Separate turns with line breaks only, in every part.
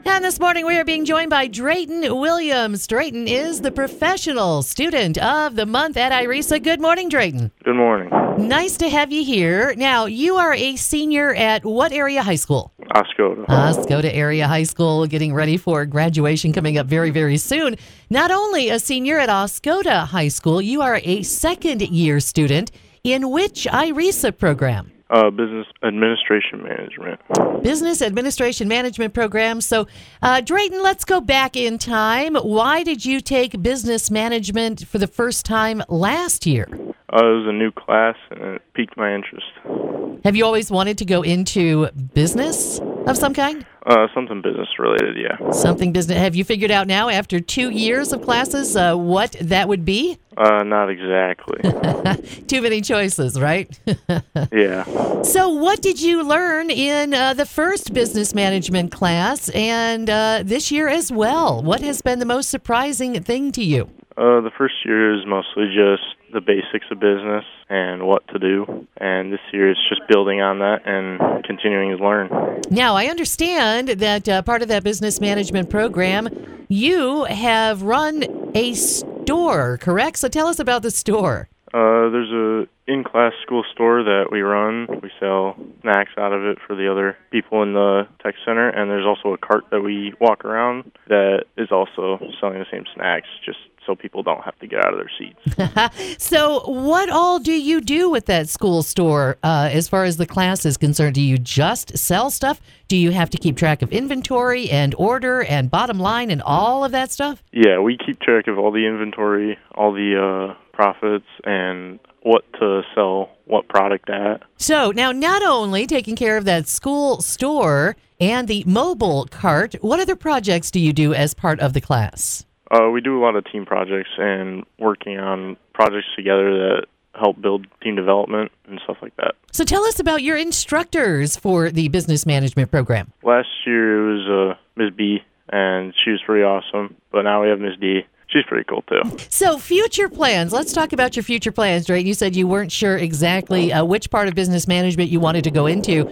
And this morning we are being joined by Drayton Williams. Drayton is the Professional Student of the Month at IRESA. Good morning, Drayton.
Good morning.
Nice to have you here. Now, you are a senior at what area high school?
Oscoda.
Oscoda Area High School, getting ready for graduation coming up very, very soon. Not only a senior at Oscoda High School, you are a second-year student in which IRESA program?
Business Administration Management.
Business Administration Management program. So, Drayton, let's go back in time. Why did you take business management for the first time last year?
It was a new class, and it piqued my interest.
Have you always wanted to go into business of some kind?
Something business-related, yeah.
Something business. Have you figured out now, after 2 years of classes, what that would be?
Not exactly.
Too many choices, right?
Yeah.
So what did you learn in the first business management class and this year as well? What has been the most surprising thing to you?
The first year is mostly just the basics of business and what to do. And this year it's just building on that and continuing to learn.
Now, I understand that part of that business management program, you have run a store, correct? So tell us about the store.
There's a in-class school store that we run. We sell snacks out of it for the other people in the tech center, and there's also a cart that we walk around that is also selling the same snacks, just so people don't have to get out of their seats.
So what all do you do with that school store as far as the class is concerned? Do you just sell stuff? Do you have to keep track of inventory and order and bottom line and all of that stuff?
Yeah, we keep track of all the inventory, all the profits, and what to sell what product at.
So now, not only taking care of that school store and the mobile cart, what other projects do you do as part of the class?
We do a lot of team projects and working on projects together that help build team development and stuff like that.
So tell us about your instructors for the business management program.
Last year it was Ms. B, and she was pretty awesome, but now we have Ms. D. She's pretty cool, too.
So future plans. Let's talk about your future plans, Drayton. You said you weren't sure exactly which part of business management you wanted to go into.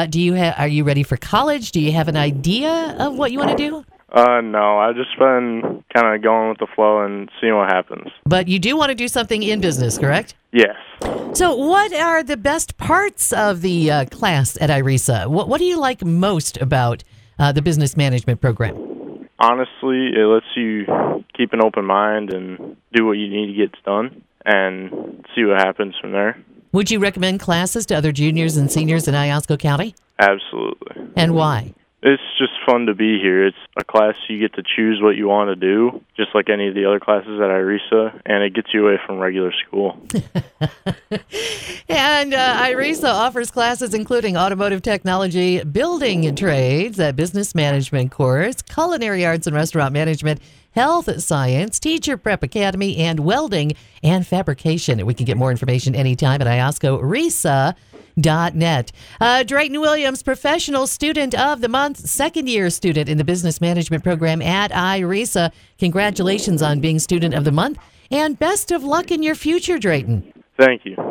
Are you ready for college? Do you have an idea of what you want to do?
No, I've just been kind of going with the flow and seeing what happens.
But you do want to do something in business, correct?
Yes.
So what are the best parts of the class at IRESA? What do you like most about the business management program?
Honestly, it lets you keep an open mind and do what you need to get done and see what happens from there.
Would you recommend classes to other juniors and seniors in Iosco County?
Absolutely.
And why?
It's just fun to be here. It's a class you get to choose what you want to do, just like any of the other classes at IRESA, and it gets you away from regular school.
And IRESA offers classes including automotive technology, building trades, a business management course, culinary arts and restaurant management, health science, teacher prep academy, and welding and fabrication. We can get more information anytime at ioscoresa.net. Drayton Williams, Professional Student of the Month, second-year student in the Business Management Program at IRESA. Congratulations on being Student of the Month, and best of luck in your future, Drayton.
Thank you.